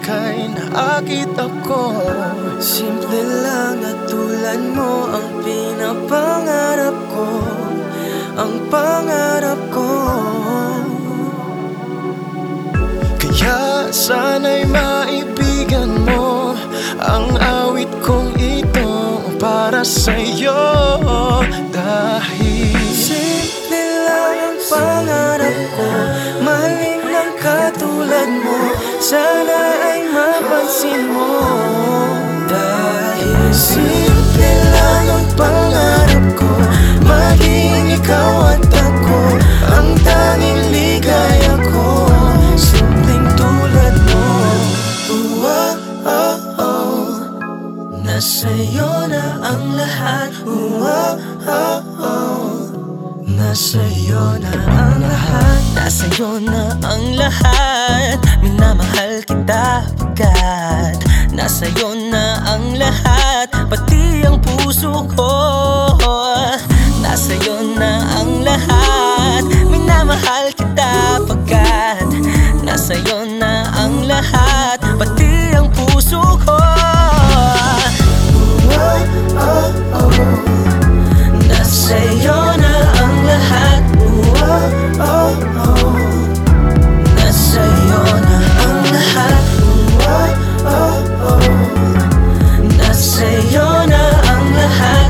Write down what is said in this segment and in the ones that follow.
ika'y naakit ako. Simple lang at tulad mo ang pinapangarap ko, ang pangarap ko. Kaya sana'y maibigan mo ang awit kong ito para sa'yo. Dahil simple lang ang pangarap ko, mahalin ng katulad mo, sana ay mapansin mo. Dahil simple lang ang pangarap ko, maging ikaw at ako ang tanging ligaya ko. Simpleng tulad mo. Nasa'yo na ang lahat. Nasa'yo na ang lahat. Nasa'yo na ang lahat. Minamahal kita pagkat nasa'yo na ang lahat. Pati ang puso ko, nasa'yo na ang lahat. Minamahal kita pagkat nasa'yo na ang lahat. Pati ang puso ko, nasa'yo na ang lahat. Nasa'yo na ang lahat. Nasa'yo na ang lahat.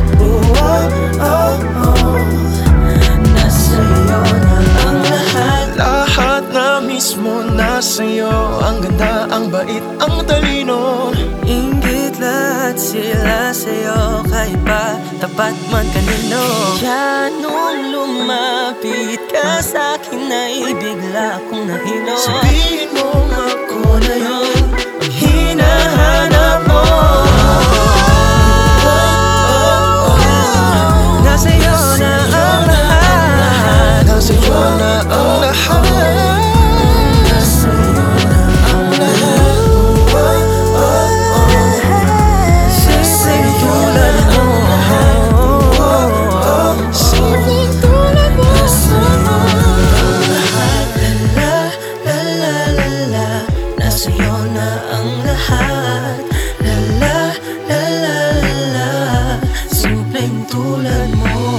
Nasa'yo na ang lahat. lahat na mismo nasa'yo. Ang ganda, ang bait, ang talino. Inggit lahat sila sa'yo, kahit pa tapat man kanino. kaya nung lumapit ka sa'kin ay bigla akong nahilo. Sabihin mo ako na yun Ang hinahanap mo. Nasa'yo na ang lahat. nasa'yo na ang lahat. Simpleng tulad mo. Simpleng tulad mo. La la la la, nasa'yo na ang lahat. La la la la la, simpleng tulad mo.